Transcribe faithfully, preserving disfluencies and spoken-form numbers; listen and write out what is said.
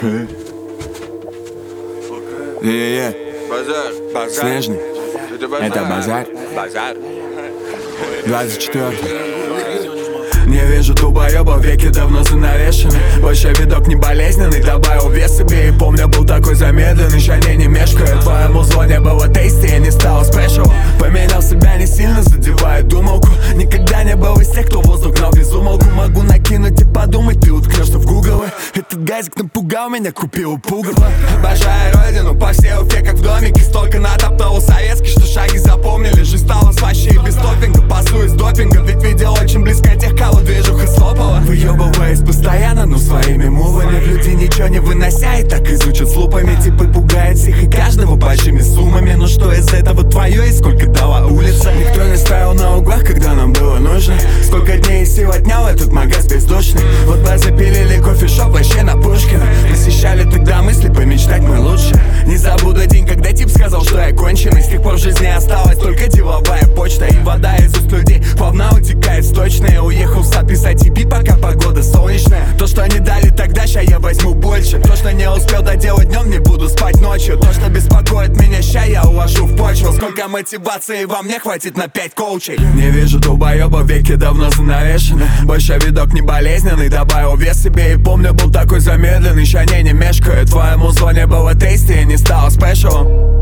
Е-е-е, Базар, базар. Снежный, Это базар. это базар. Базар. двадцать четвёртый. Не вижу тупоеба, веки давно занавешены. Больше видок не болезненный, добавил вес себе. И помню, был такой замедленный, шане не мешкаю. Твоему звоне было тейсти, я не стал спешл. Поменял себя, не сильно задевает думалку. Никогда не был из тех, кто воздух гнал без умолку. Могу накинуть и подумать, ты уткнешься в гугл. Этот газик напугал меня, купил пугало. Обожаю родину, по всей Уфе, как в домике. Столько натоптал советский, что шаги запомнили. Жизнь стала слаще и без топинга. Пасу из допинга, ведь видел очень близко тех, кого движуха слопала. Выебываясь постоянно, но своими мувами. Люди ничего не вынося и так изучат с лупами. Типы пугает всех и каждого большими суммами. Но что из этого твое и сколько дала улица? Никто не стоял на углах, когда нам было нужно. Сколько дней и сил отнял этот магаз бездушный. Вот бы запилили кофешоп вообще на Пушкина. Посещали тогда мысли помечтать мы лучше. Не забуду день, когда тип сказал, что я конченый. С тех пор в жизни осталась только деловая почта. И вода из уст людей плавно утекает сточная. Уехал в сад писать и пить, пока погода солнечная. То, что они дали тогда, ща я возьму больше. То, что не успел доделать днем, не буду спать ночью. То, что беспокоит меня, ща я уложу в почву. Сколько мотивации вам не хватит на пять коучей. Не вижу долбоеба, веки давно занавешены. Больше видок не болезненный, добавил вес себе. И помню, был такой замедленный, ща не, не мешкаю. Твоему звоне было тейсти и не стало спешалом.